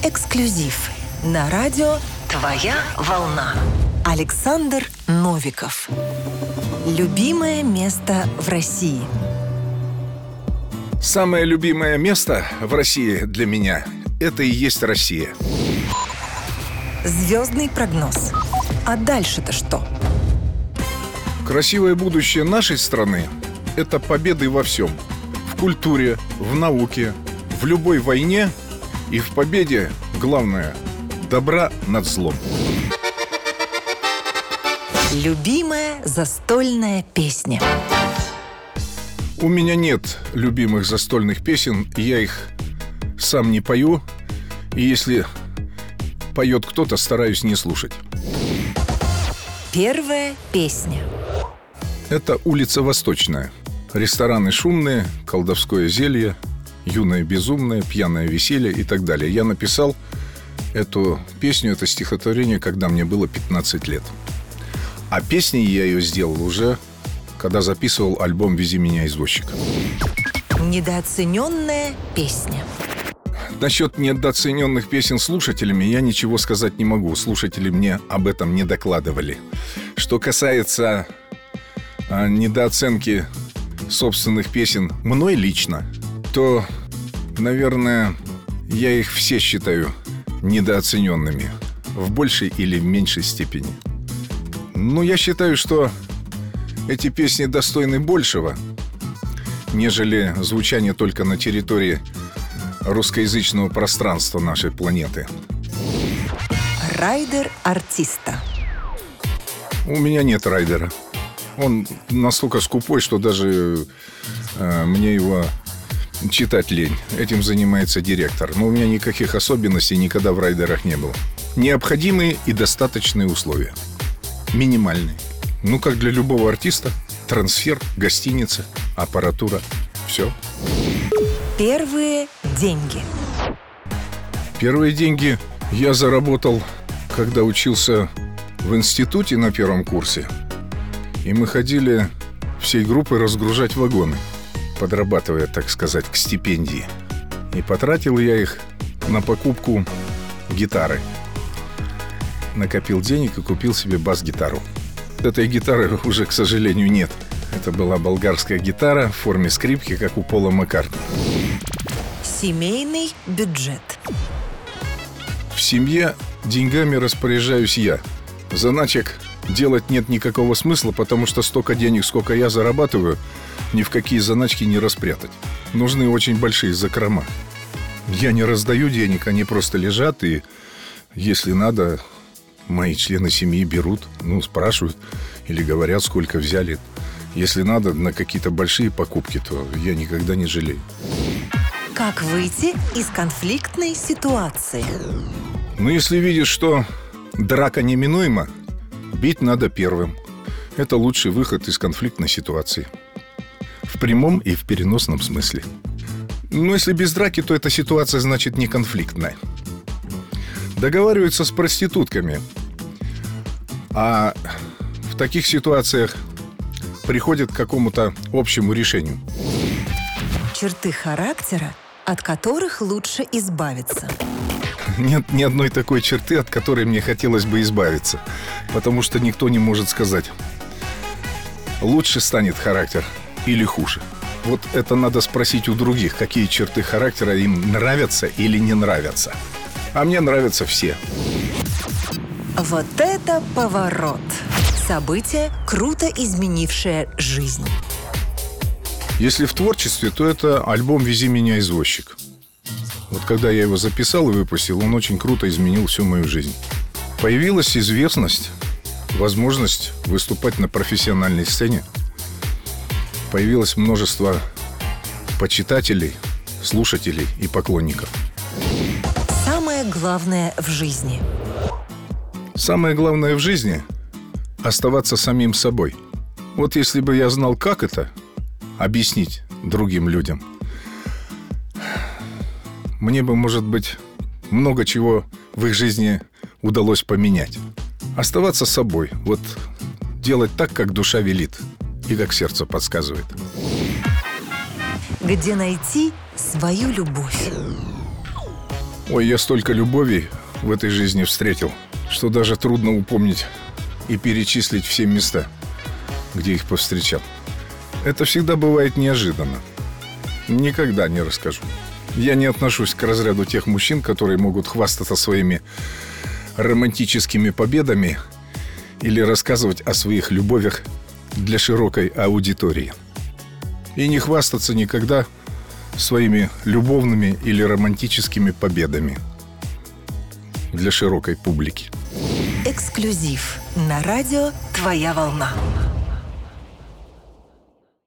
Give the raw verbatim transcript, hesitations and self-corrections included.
Эксклюзив на радио «Твоя волна». Александр Новиков. Любимое место в России. Самое любимое место в России для меня – это и есть Россия. Звездный прогноз. А дальше-то что? Красивое будущее нашей страны – это победы во всем. В культуре, в науке, в любой войне и в победе, главное – добра над злом. Любимая застольная песня. У меня нет любимых застольных песен, я их сам не пою. И если поет кто-то, стараюсь не слушать. Первая песня. Это улица Восточная. Рестораны шумные, колдовское зелье, юное безумное, пьяное веселье и так далее. Я написал эту песню, это стихотворение, когда мне было пятнадцать лет. А песней я ее сделал уже, когда записывал альбом «Вези меня, извозчик». Недооцененная песня. Насчет недооцененных песен слушателями я ничего сказать не могу. Слушатели мне об этом не докладывали. Что касается а, недооценки собственных песен мной лично, то, наверное, я их все считаю недооцененными в большей или в меньшей степени. Но я считаю, что эти песни достойны большего, нежели звучание только на территории русскоязычного пространства нашей планеты. Райдер артиста. У меня нет райдера. Он настолько скупой, что даже э, мне его читать лень. Этим занимается директор. Но у меня никаких особенностей никогда в райдерах не было. Необходимые и достаточные условия. Минимальные. Ну, как для любого артиста. Трансфер, гостиница, аппаратура. Все. Первые деньги. Первые деньги я заработал, когда учился в институте на первом курсе. И мы ходили всей группой разгружать вагоны, подрабатывая, так сказать, к стипендии. И потратил я их на покупку гитары. Накопил денег и купил себе бас-гитару. Этой гитары уже, к сожалению, нет. Это была болгарская гитара в форме скрипки, как у Пола Маккартни. Семейный бюджет. В семье деньгами распоряжаюсь я. Заначек делать нет никакого смысла, потому что столько денег, сколько я зарабатываю, ни в какие заначки не распрятать. Нужны очень большие закрома. Я не раздаю денег, они просто лежат, и если надо, мои члены семьи берут, ну, спрашивают или говорят, сколько взяли. Если надо на какие-то большие покупки, то я никогда не жалею. Как выйти из конфликтной ситуации? Ну, если видишь, что драка неминуема, бить надо первым. Это лучший выход из конфликтной ситуации. В прямом и в переносном смысле. Но если без драки, то эта ситуация, значит, не конфликтная. Договариваются с проститутками. А в таких ситуациях приходят к какому-то общему решению. Черты характера, от которых лучше избавиться. Нет ни одной такой черты, от которой мне хотелось бы избавиться. Потому что никто не может сказать, лучше станет характер или хуже. Вот это надо спросить у других, какие черты характера им нравятся или не нравятся. А мне нравятся все. Вот это поворот! Событие, круто изменившее жизнь. Если в творчестве, то это альбом «Вези меня, извозчик». Вот когда я его записал и выпустил, он очень круто изменил всю мою жизнь. Появилась известность, возможность выступать на профессиональной сцене. Появилось множество почитателей, слушателей и поклонников. Самое главное в жизни. Самое главное в жизни – оставаться самим собой. Вот если бы я знал, как это объяснить другим людям, мне бы, может быть, много чего в их жизни удалось поменять. Оставаться собой, вот делать так, как душа велит и как сердце подсказывает. Где найти свою любовь? Ой, я столько любовей в этой жизни встретил, что даже трудно упомнить и перечислить все места, где их повстречал. Это всегда бывает неожиданно. Никогда не расскажу. Я не отношусь к разряду тех мужчин, которые могут хвастаться своими романтическими победами или рассказывать о своих любовях для широкой аудитории. И не хвастаться никогда своими любовными или романтическими победами для широкой публики. Эксклюзив на радио «Твоя волна».